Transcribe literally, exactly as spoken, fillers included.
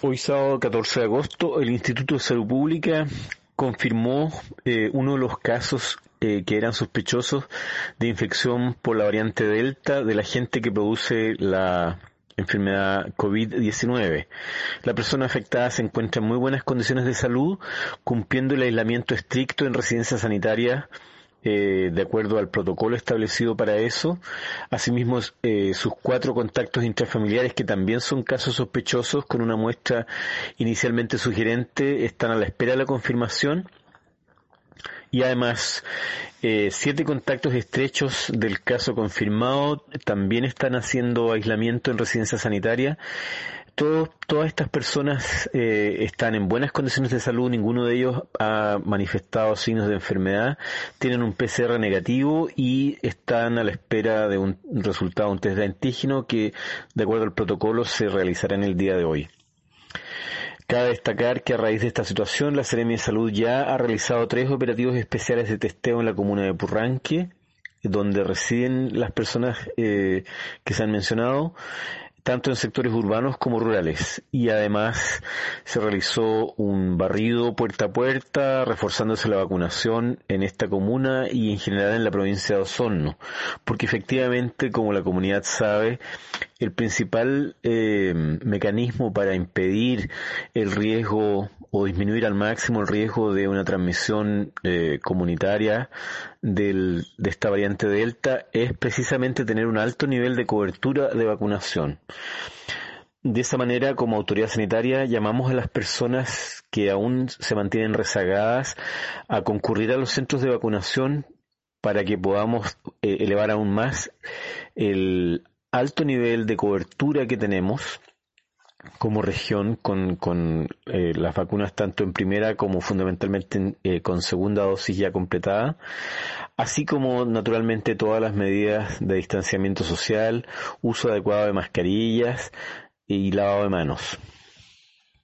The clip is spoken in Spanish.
Hoy sábado catorce de agosto, el Instituto de Salud Pública confirmó eh, uno de los casos eh, que eran sospechosos de infección por la variante Delta del agente que produce la enfermedad covid diecinueve. La persona afectada se encuentra en muy buenas condiciones de salud, cumpliendo el aislamiento estricto en residencia sanitaria Eh, de acuerdo al protocolo establecido para eso. Asimismo, eh, sus cuatro contactos intrafamiliares, que también son casos sospechosos con una muestra inicialmente sugerente, están a la espera de la confirmación. Y además, eh, siete contactos estrechos del caso confirmado también están haciendo aislamiento en residencia sanitaria. Todo, todas estas personas eh, están en buenas condiciones de salud, ninguno de ellos ha manifestado signos de enfermedad, tienen un P C R negativo y están a la espera de un resultado, un test de antígeno que, de acuerdo al protocolo, se realizará en el día de hoy. Cabe destacar que a raíz de esta situación, la Seremi de Salud ya ha realizado tres operativos especiales de testeo en la comuna de Purranque, donde residen las personas eh, que se han mencionado, tanto en sectores urbanos como rurales, y además se realizó un barrido puerta a puerta, reforzándose la vacunación en esta comuna y en general en la provincia de Osorno, porque efectivamente, como la comunidad sabe, el principal eh, mecanismo para impedir el riesgo o disminuir al máximo el riesgo de una transmisión eh, comunitaria del, de esta variante Delta es precisamente tener un alto nivel de cobertura de vacunación. De esa manera, como autoridad sanitaria, llamamos a las personas que aún se mantienen rezagadas a concurrir a los centros de vacunación para que podamos eh, elevar aún más el alto nivel de cobertura que tenemos como región con, con eh, las vacunas tanto en primera como fundamentalmente en, eh, con segunda dosis ya completada, así como naturalmente todas las medidas de distanciamiento social, uso adecuado de mascarillas y lavado de manos.